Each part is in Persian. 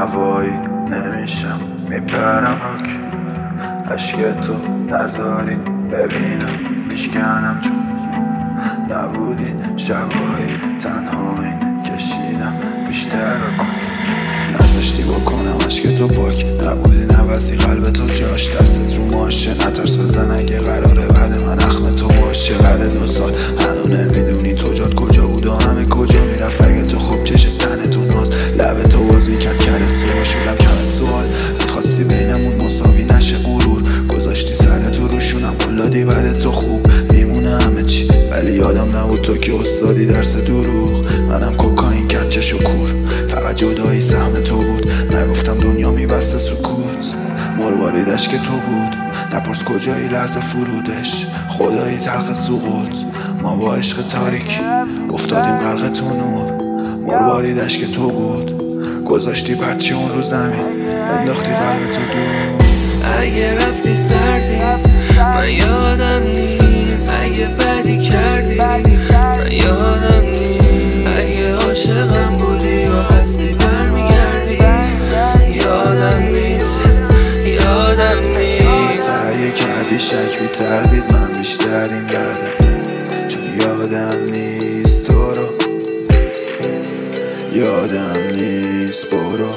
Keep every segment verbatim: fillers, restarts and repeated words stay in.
هوایی نمیشم میپرم راک عشق تو نذاری ببینم میشکنم چون نبودی شبایی تنهایی کشیدم بیشتر کن نذاشتی بکنم عشق تو پاک نبودی نوزی قلب تو جاش دستت رو ماشه نترس بزن اگه قراره بعد من اخم تو باشه بعد دو سال هنو نمیدونی تو جات کجا بود و همه کجا میرفت اگه تو خوب چشه تنه تو ناز لبه تو باز میکرد کره سوال شدم کم سوال میخواستی بینمون مساوی نشه غرور گذاشتی سر تو روشونم قلادی بعد تو خوب میمونه همه چی ولی یادم نبود تو که استادی درس دروغ منم کوکائین کرد چش و کور فقط جدایی سهم تو بود نگفتم دنیا میبسته سکوت مرواریدش که تو بود نپرس کجایی لحظه فرودش خدایی تلخ سقوط ما با عشق تاریک افتادیم غرق تو نور مرواریدش که تو بود گذاشتی پرچی اون رو زمین انداختی قلب تو دور اگه رفتی سردی من یادم نیست اگه بدی کردی من یادم نیست اگه عاشقم بودی و هستی برمیگردی یادم نیست یادم نیست سعی کردی شک بی تردید من بیشترین بدم چون یادم نیست تو رو یادم نیست برو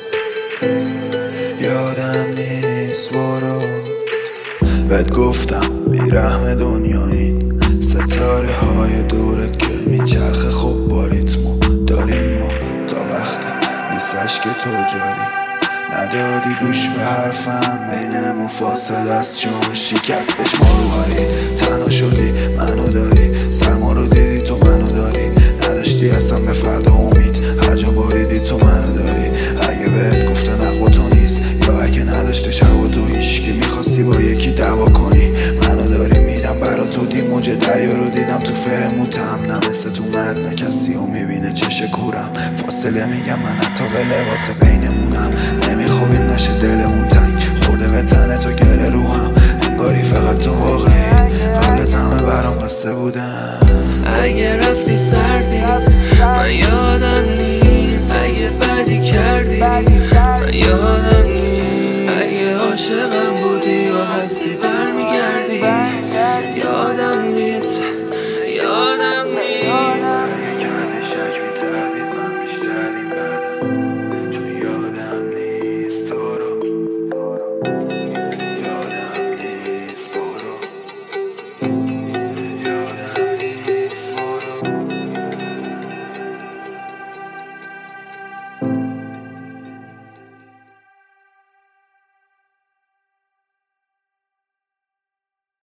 یادم نیست برو بهت گفتم بیرحم دنیا این ستاره های دورت که میچرخه خوب با ریتمو داریم ما تا وقتی نیستش که تو جاری ندادی گوش به حرفم بینمون فاصله است چون شکستش مرواری تنها شدی منو داری سرما رو دیدی تو منو داری نداشتی اصلا به فردا امید هر جا باریدی تو منو داری اگه بهت گفتن حق تو نیست یا اگه نداشته شب تو هیشکی میخواستی با یکی دعوا کنی منو داری میدم برا تو دی موج دریا رو دیدم تو فرموتم نه مثل تو من نه کسی رو میبینه چش کورم فاصله میگم من حتی به لباس بینمونم نمیخوابیم نشه دلمون تنگ خورده به تنه تو گره روحم انگاری فقط تو واقعی قبلت همه برام قصه بودم اگه رفتی سردی من یادم